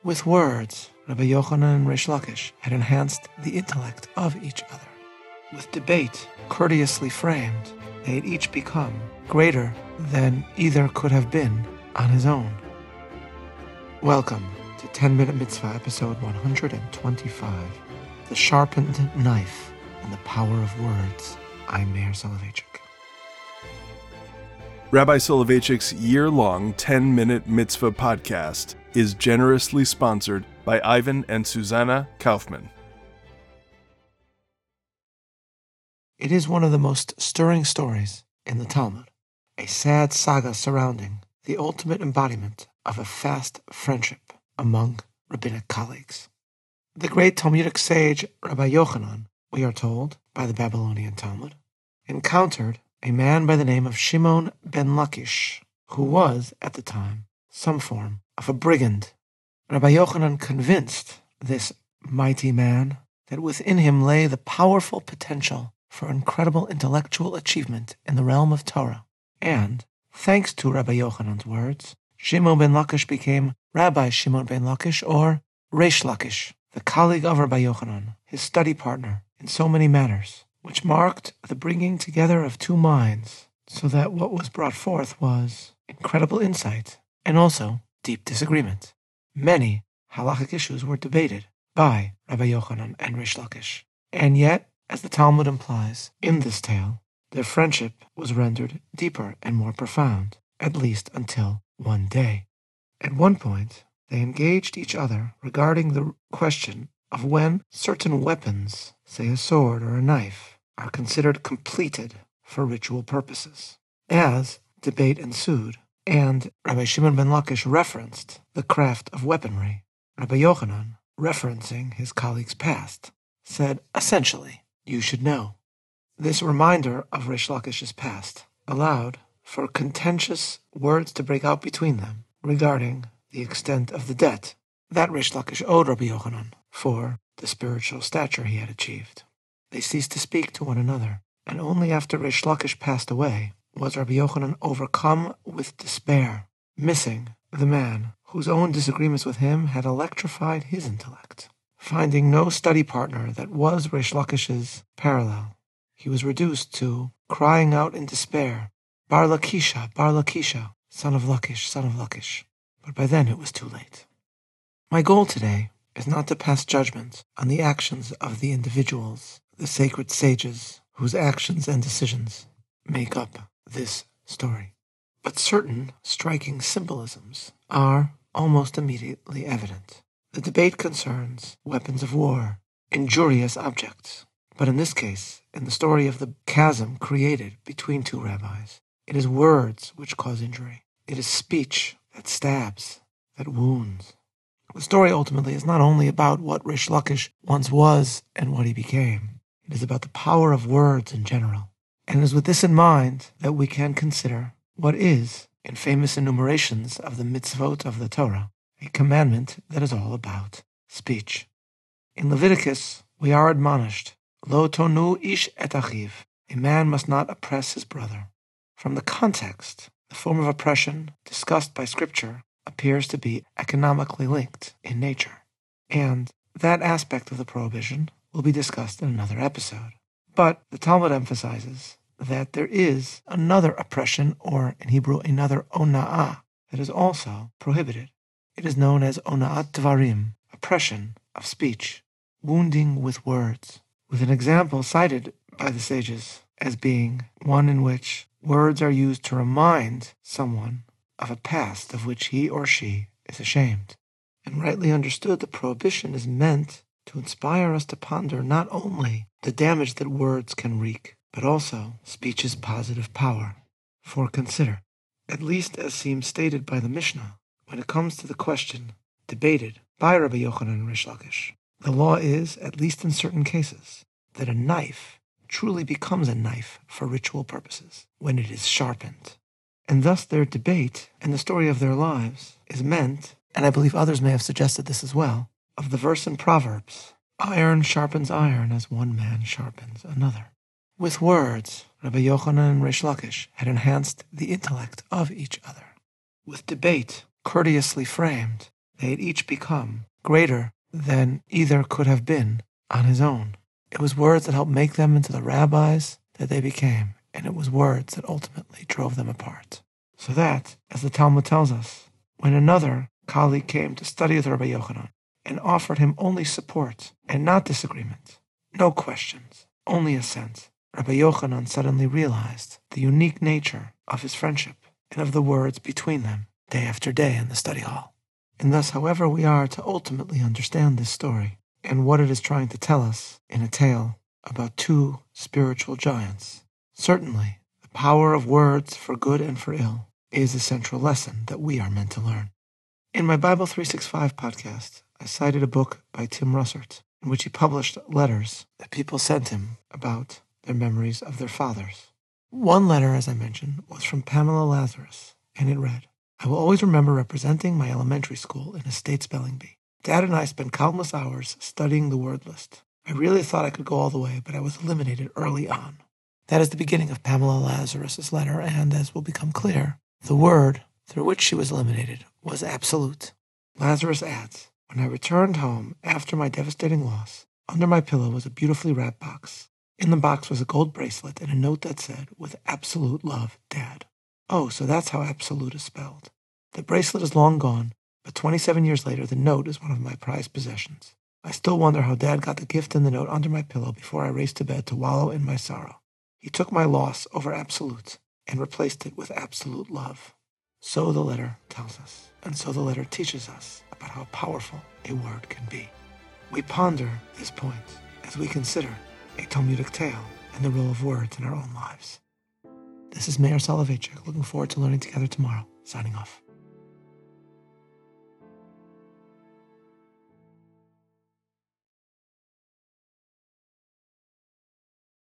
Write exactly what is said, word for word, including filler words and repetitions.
With words, Rabbi Yochanan and Reish Lakish had enhanced the intellect of each other. With debate, courteously framed, they had each become greater than either could have been on his own. Welcome to ten minute Mitzvah, episode one hundred twenty-five, The Sharpened Knife and the Power of Words. I'm Meir Soloveichik. Rabbi Soloveitchik's year-long ten minute Mitzvah podcast is generously sponsored by Ivan and Susanna Kaufman. It is one of the most stirring stories in the Talmud, a sad saga surrounding the ultimate embodiment of a fast friendship among rabbinic colleagues. The great Talmudic sage Rabbi Yochanan, we are told by the Babylonian Talmud, encountered a man by the name of Shimon ben Lakish, who was, at the time, some form of a brigand. Rabbi Yochanan convinced this mighty man that within him lay the powerful potential for incredible intellectual achievement in the realm of Torah. And, thanks to Rabbi Yochanan's words, Shimon ben Lakish became Rabbi Shimon ben Lakish, or Reish Lakish, the colleague of Rabbi Yochanan, his study partner in so many matters, which marked the bringing together of two minds, so that what was brought forth was incredible insight and also deep disagreement. Many halachic issues were debated by Rabbi Yochanan and Reish Lakish, and yet, as the Talmud implies in this tale, their friendship was rendered deeper and more profound, at least until one day. At one point, they engaged each other regarding the question of when certain weapons, say a sword or a knife, are considered completed for ritual purposes. As debate ensued, and Rabbi Shimon ben Lakish referenced the craft of weaponry, Rabbi Yochanan, referencing his colleague's past, said, essentially, you should know. This reminder of Reish Lakish's past allowed for contentious words to break out between them regarding the extent of the debt that Reish Lakish owed Rabbi Yochanan for the spiritual stature he had achieved. They ceased to speak to one another, and only after Reish Lakish passed away was Rabbi Yochanan overcome with despair, missing the man whose own disagreements with him had electrified his intellect. Finding no study partner that was Reish Lakish's parallel, he was reduced to crying out in despair, Bar Lakisha, Bar Lakisha, son of Lakish, son of Lakish. But by then it was too late. My goal today is not to pass judgment on the actions of the individuals, the sacred sages whose actions and decisions make up this story. But certain striking symbolisms are almost immediately evident. The debate concerns weapons of war, injurious objects. But in this case, in the story of the chasm created between two rabbis, it is words which cause injury. It is speech that stabs, that wounds. The story ultimately is not only about what Reish Lakish once was and what he became. It is about the power of words in general. And it is with this in mind that we can consider what is, in famous enumerations of the mitzvot of the Torah, a commandment that is all about speech. In Leviticus, we are admonished, Lo tonu ish et achiv, a man must not oppress his brother. From the context, the form of oppression discussed by Scripture appears to be economically linked in nature, and that aspect of the prohibition will be discussed in another episode. But the Talmud emphasizes that there is another oppression, or in Hebrew, another ona'ah, that is also prohibited. It is known as ona'at dvarim, oppression of speech, wounding with words, with an example cited by the sages as being one in which words are used to remind someone of a past of which he or she is ashamed. And rightly understood, the prohibition is meant to inspire us to ponder not only the damage that words can wreak, but also speech's positive power. For consider, at least as seems stated by the Mishnah, when it comes to the question debated by Rabbi Yochanan and Reish Lakish, the law is, at least in certain cases, that a knife truly becomes a knife for ritual purposes when it is sharpened. And thus their debate and the story of their lives is meant, and I believe others may have suggested this as well, of the verse in Proverbs, iron sharpens iron as one man sharpens another. With words, Rabbi Yochanan and Reish Lakish had enhanced the intellect of each other. With debate, courteously framed, they had each become greater than either could have been on his own. It was words that helped make them into the rabbis that they became, and it was words that ultimately drove them apart. So that, as the Talmud tells us, when another colleague came to study with Rabbi Yochanan and offered him only support and not disagreement, no questions, only assent, Rabbi Yochanan suddenly realized the unique nature of his friendship and of the words between them day after day in the study hall. And thus, however we are to ultimately understand this story and what it is trying to tell us in a tale about two spiritual giants, certainly the power of words for good and for ill is a central lesson that we are meant to learn. In my Bible three sixty-five podcast, I cited a book by Tim Russert in which he published letters that people sent him about their memories of their fathers. One letter, as I mentioned, was from Pamela Lazarus, and it read, "I will always remember representing my elementary school in a state spelling bee. Dad and I spent countless hours studying the word list. I really thought I could go all the way, but I was eliminated early on." That is the beginning of Pamela Lazarus's letter, and as will become clear, the word through which she was eliminated was absolute. Lazarus adds, "When I returned home after my devastating loss, under my pillow was a beautifully wrapped box. In the box was a gold bracelet and a note that said, 'With absolute love, Dad.' Oh, so that's how absolute is spelled. The bracelet is long gone, but twenty-seven years later, the note is one of my prized possessions. I still wonder how Dad got the gift and the note under my pillow before I raced to bed to wallow in my sorrow. He took my loss over absolute and replaced it with absolute love." So the letter tells us, and so the letter teaches us about how powerful a word can be. We ponder this point as we consider a Talmudic tale and the role of words in our own lives. This is Meir Soloveichik, looking forward to learning together tomorrow. Signing off.